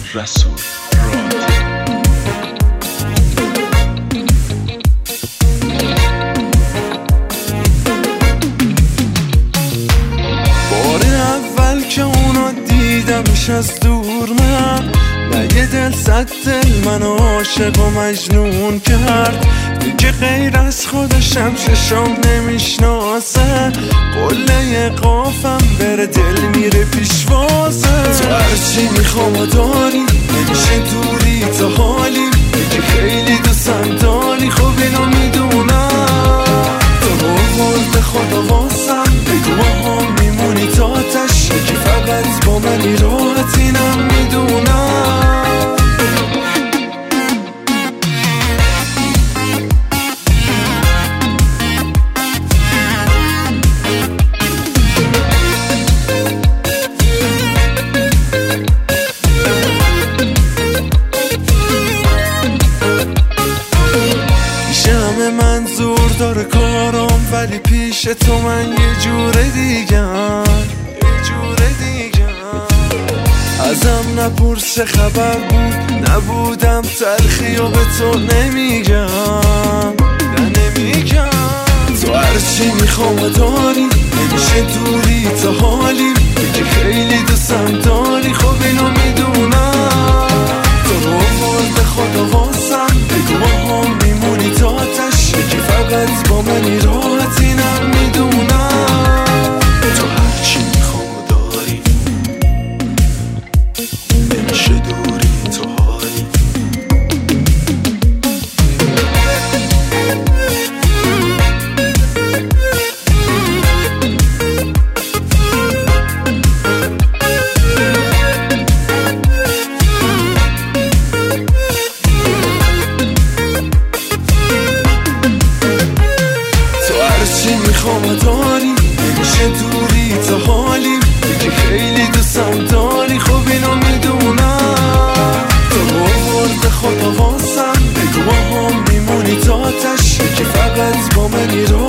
رسول بار اول که اونا دیدمش از دور نه یه دل صد دل منو عاشق و مجنون کرد دیگه غیر از خودشم ششم نمیشناسه قله قافم بره دل میره پیشوازه تو هرچی میخوام و داری نمیشه دوری تا حالی دیگه خیلی دوستم داری خب اینو میدونم تو برد خدا واسم بگو با هم میمونی تا آتش که فقط با منی راحت اینم میدونم منظور داره کارم ولی پیش تو من یه جوره دیگم ازم نپرس خبر بود نبودم تلخی و به تو نمیگم تو هرچی میخوام و داری نمیشه دوری تا حالی که خیلی دوستم داری خب اینو میدونم تو رو برد خدا واسم بگو با هم میمونی تا آتش که فقط با منی راحت اینم میدونم تو هرچی میخوام و داری نمیشه دوری تو حالی میخوام و داری نمیشه دوری تا حالی که خیلی دوستم داری خب اینو میدونم تو برد خدا واسم بگو با هم میمونی تا آتش که فقط با منی رو